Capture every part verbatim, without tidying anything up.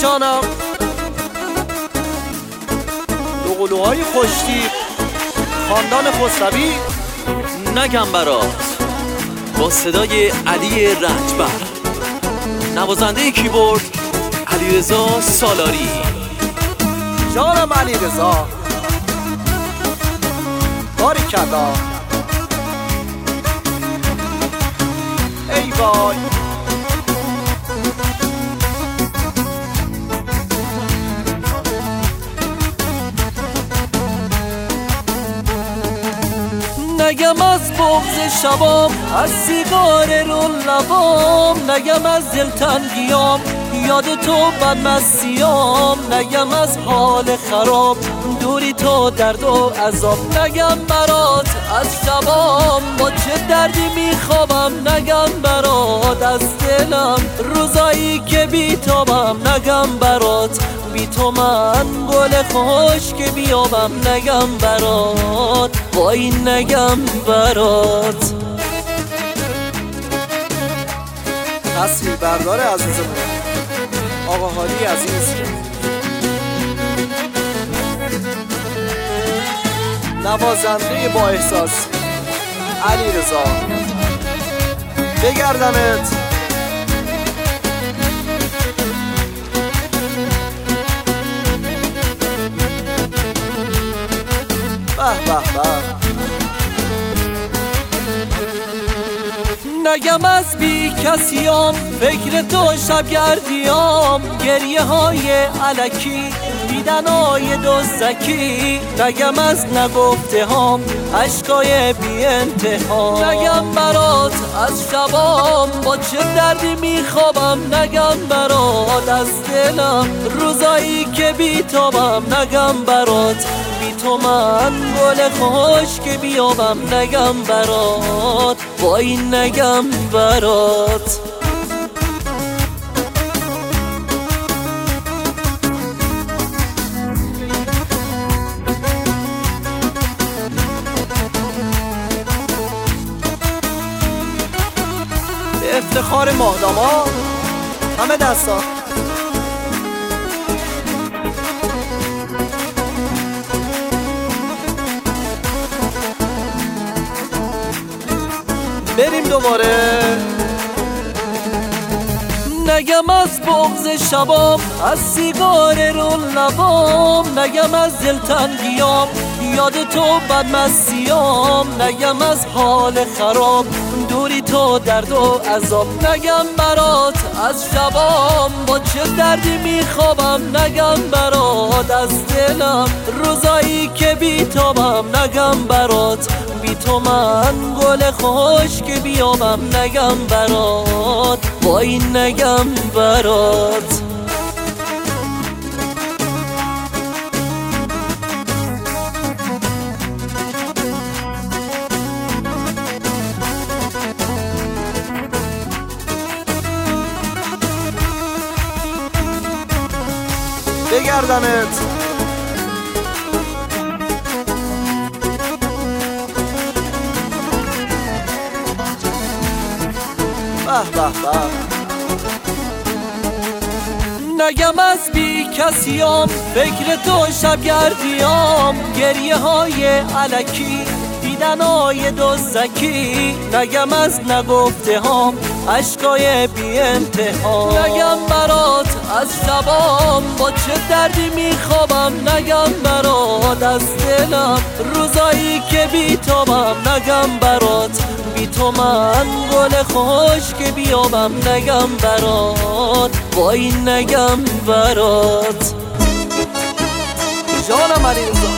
جانم دوقلوهای خوشتیب خاندان خسروی نگم برات با صدای علی رنجبر، نوازنده کیبورد علیرضا سالاری. جانم علیرضا باریکلا. ای وای نگم از بغض شبام، از سیگار رو لبام، نگم از دلتنگیام، یاد تو بدمستیام، نگم از حال خراب، دوری تو درد و عذاب، نگم برات از شبام با چه دردی میخوابم، نگم برات از دلم روزایی که بیتابم، نگم برات بی تو من گل خوش که بیابم، نگم برات وای نگم برات. تصویر بردار عزیزمون آقا حالی عزیز، نوازنده با احساس علیرضا. بگردمت به به به. نگم از بی کسیام، فکر تو شبگردیام، گریه های علکی، دیدن های دزدکی، نگم از نگفته هام، عشقای بی انتها، نگم برات از شبام با چه دردی میخوابم، نگم برات از دلم روزایی که بیتابم، نگم برات بی تو من گل خوش که بیابم، نگم برات وای نگم برات. به افتخار ماهداما همه دستا. بریم دوباره. نگم از بغض شبام، از سیگار رو لبام، نگم از دلتنگیام، یاد تو بدمستیام، نگم از حال خراب، دوری تو درد و عذاب، نگم برات از شبام با چه دردی میخوابم، نگم برات از دلم روزایی که بیتابم، نگم برات بی تو من گل خوش که بیابم، نگم برات وای نگم برات. بگردمت به به به. نگم از بی کسیام، فکر تو شبگردیام، گریه های علکی، دیدن های دزدکی، نگم از نگفته هام، عشقای بی انتها، نگم برات از شبام با چه دردی میخوابم، نگم برات از دلم روزایی که بیتابم، نگم برات بی تو من گل خوش که بیابم، نگم برات وای نگم برات. جانم علیرضا.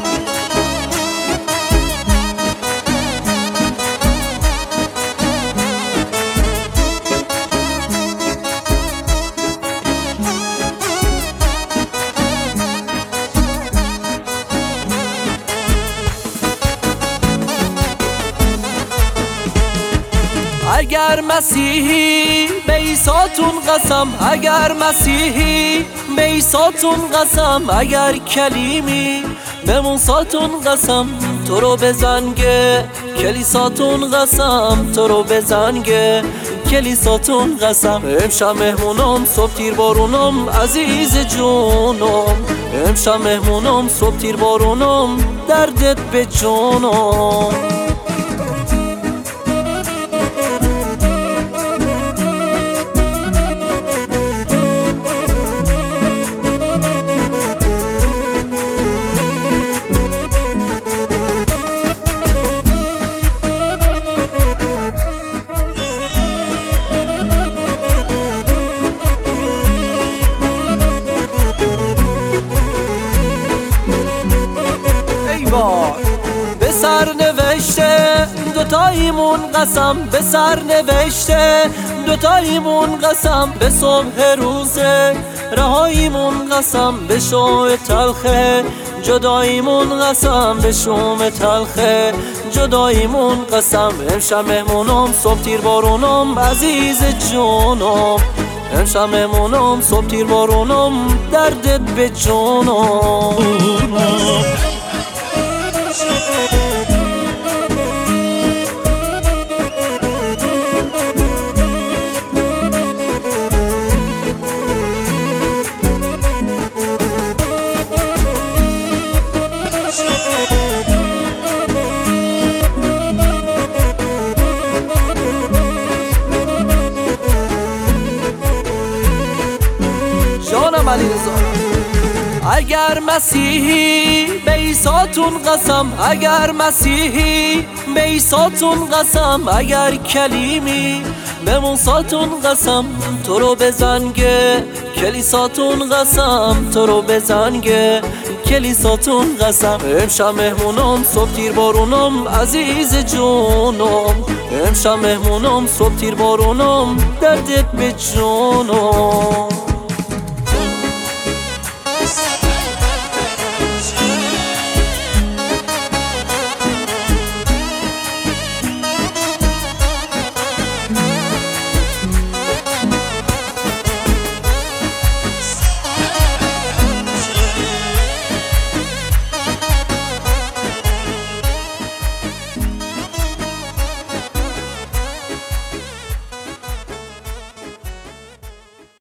اگر مسیحی به عیساتون قسم، اگر مسیحی به عیساتون قسم، اگر کلیمی به موساتون قسم، تو رو بزنگه کلیساتون قسم، تو رو بزنگه کلیساتون قسم. امشب مهمونم صبح تیر بارونم عزیز جونم. امشب مهمونم صبح تیر بارونم دردت به جونم. به سر نوشته دوتاییمون قسم. به سر نوشته دوتاییمون قسم. به صبح روزه رهاییمون قسم. به شوم تلخه جداییمون قسم. به شوم تلخه جداییمون قسم. امشب مهمونم صبح تیر بارونم عزیز جونم. امشب مهمونم صبح تیر بارونم دردت به جونم. جانم علی رضا. اگر مسیحی به عیساتون قسم. اگر مسیحی به عیساتون قسم. اگر کلیمی به موساتون قسم. تو رو بزنگه کلیساتون قسم. تو رو بزنگه کلیساتون قسم. امشب مهمونم صبح تیر بارونم عزیز جونم. امشب مهمونم صبح تیر بارونم دردت به جونم.